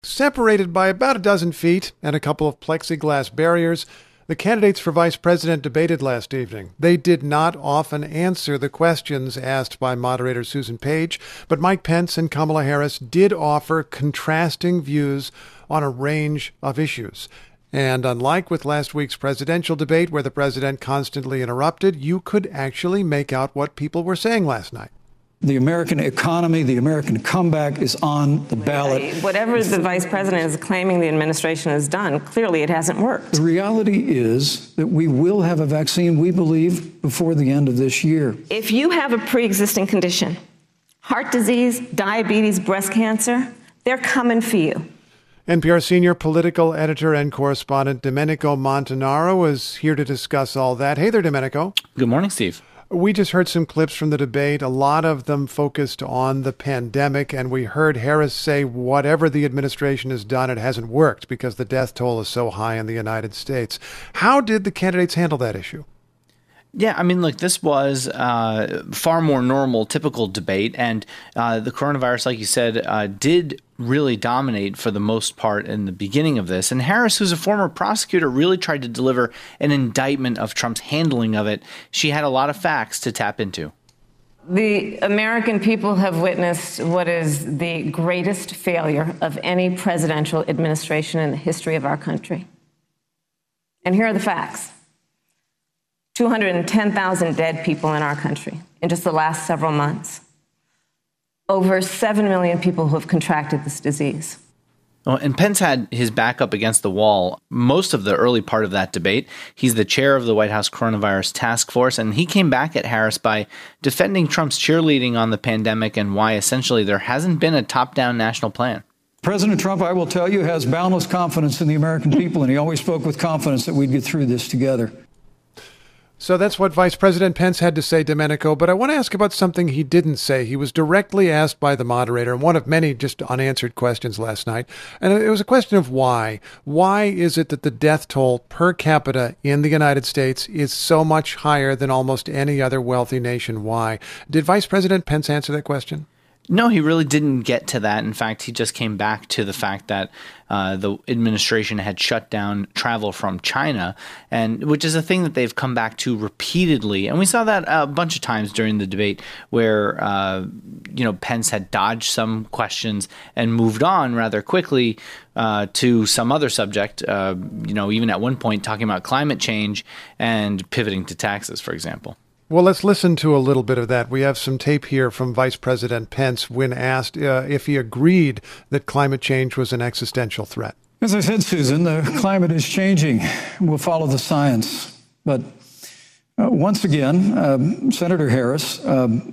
Separated by about a dozen feet and a couple of plexiglass barriers, the candidates for vice president debated last evening. They did not often answer the questions asked by moderator Susan Page, but Mike Pence and Kamala Harris did offer contrasting views on a range of issues. And unlike with last week's presidential debate, where the president constantly interrupted, you could actually make out what people were saying last night. The American economy, the American comeback is on the ballot. Whatever the vice president is claiming the administration has done, clearly it hasn't worked. The reality is that we will have a vaccine, we believe, before the end of this year. If you have a pre-existing condition, heart disease, diabetes, breast cancer, they're coming for you. NPR senior political editor and correspondent Domenico Montanaro is here to discuss all that. Hey there, Domenico. Good morning, Steve. We just heard some clips from the debate, a lot of them focused on the pandemic, and we heard Harris say whatever the administration has done, it hasn't worked because the death toll is so high in the United States. How did the candidates handle that issue? Yeah, I mean, look, this was far more normal, typical debate. And the coronavirus, like you said, did really dominate for the most part in the beginning of this. And Harris, who's a former prosecutor, really tried to deliver an indictment of Trump's handling of it. She had a lot of facts to tap into. The American people have witnessed what is the greatest failure of any presidential administration in the history of our country. And here are the facts. 210,000 dead people in our country in just the last several months. Over 7 million people who have contracted this disease. Oh, and Pence had his back up against the wall most of the early part of that debate. He's the chair of the White House Coronavirus Task Force, and he came back at Harris by defending Trump's cheerleading on the pandemic and why essentially there hasn't been a top-down national plan. President Trump, I will tell you, has boundless confidence in the American people, and he always spoke with confidence that we'd get through this together. So that's what Vice President Pence had to say, Domenico. But I want to ask about something he didn't say. He was directly asked by the moderator, and one of many just unanswered questions last night. And it was a question of why. Why is it that the death toll per capita in the United States is so much higher than almost any other wealthy nation? Why? Did Vice President Pence answer that question? No, he really didn't get to that. In fact, he just came back to the fact that the administration had shut down travel from China, and which is a thing that they've come back to repeatedly. And we saw that a bunch of times during the debate where, Pence had dodged some questions and moved on rather quickly to some other subject, even at one point talking about climate change and pivoting to taxes, for example. Well, let's listen to a little bit of that. We have some tape here from Vice President Pence when asked if he agreed that climate change was an existential threat. As I said, Susan, the climate is changing. We'll follow the science. But once again, Senator Harris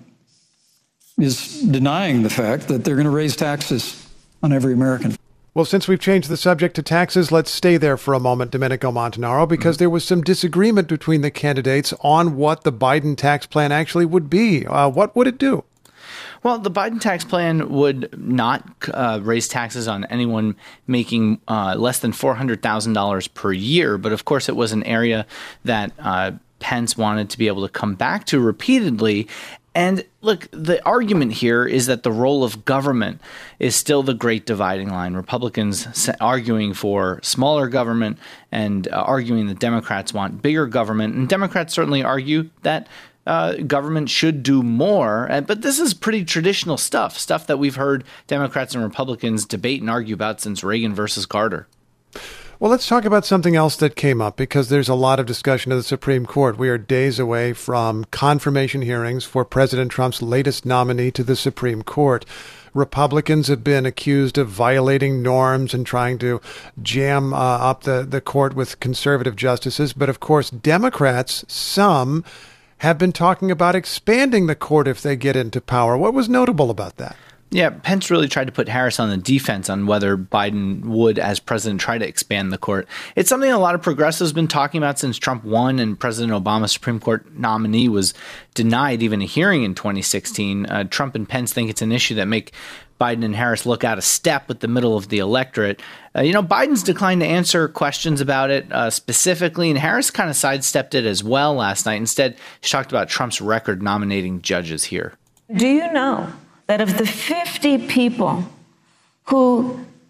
is denying the fact that they're going to raise taxes on every American. Well, since we've changed the subject to taxes, let's stay there for a moment, Domenico Montanaro, because there was some disagreement between the candidates on what the Biden tax plan actually would be. What would it do? Well, the Biden tax plan would not raise taxes on anyone making less than $400,000 per year. But of course, it was an area that Pence wanted to be able to come back to repeatedly. And look, the argument here is that the role of government is still the great dividing line. Republicans arguing for smaller government and arguing that Democrats want bigger government. And Democrats certainly argue that government should do more. But this is pretty traditional stuff that we've heard Democrats and Republicans debate and argue about since Reagan versus Carter. Well, let's talk about something else that came up, because there's a lot of discussion of the Supreme Court. We are days away from confirmation hearings for President Trump's latest nominee to the Supreme Court. Republicans have been accused of violating norms and trying to jam up the court with conservative justices. But of course, Democrats, some, have been talking about expanding the court if they get into power. What was notable about that? Yeah, Pence really tried to put Harris on the defense on whether Biden would, as president, try to expand the court. It's something a lot of progressives have been talking about since Trump won and President Obama's Supreme Court nominee was denied even a hearing in 2016. Trump and Pence think it's an issue that make Biden and Harris look out of step with the middle of the electorate. Biden's declined to answer questions about it specifically, and Harris kind of sidestepped it as well last night. Instead, she talked about Trump's record nominating judges here. Do you know that of the 50 people who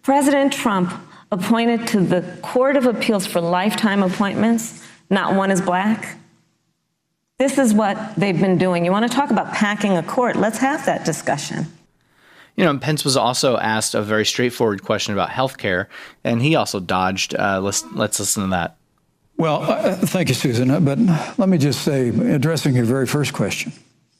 President Trump appointed to the Court of Appeals for lifetime appointments, not one is black. This is what they've been doing. You want to talk about packing a court? Let's have that discussion. You know, Pence was also asked a very straightforward question about health care, and he also dodged. Let's listen to that. Well, thank you, Susan. But let me just say, addressing your very first question,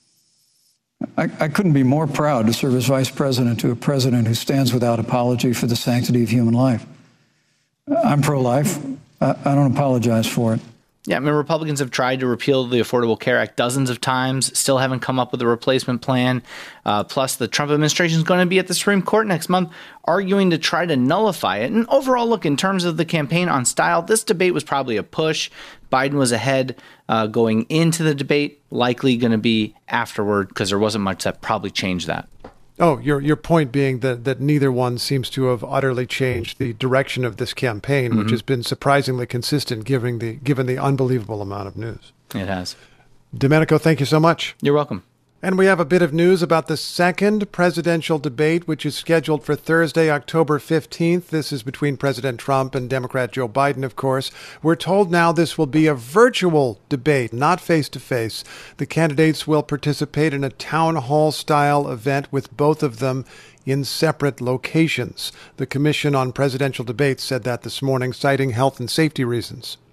I couldn't be more proud to serve as vice president to a president who stands without apology for the sanctity of human life. I'm pro-life. I don't apologize for it. Yeah, I mean, Republicans have tried to repeal the Affordable Care Act dozens of times, still haven't come up with a replacement plan. Plus, the Trump administration is going to be at the Supreme Court next month arguing to try to nullify it. And overall, look, in terms of the campaign on style, this debate was probably a push. Biden was ahead going into the debate, likely going to be afterward because there wasn't much that probably changed that. Oh, your point being that neither one seems to have utterly changed the direction of this campaign, which has been surprisingly consistent given the unbelievable amount of news. It has. Domenico, thank you so much. You're welcome. And we have a bit of news about the second presidential debate, which is scheduled for Thursday, October 15th. This is between President Trump and Democrat Joe Biden, of course. We're told now this will be a virtual debate, not face-to-face. The candidates will participate in a town hall-style event with both of them in separate locations. The Commission on Presidential Debates said that this morning, citing health and safety reasons.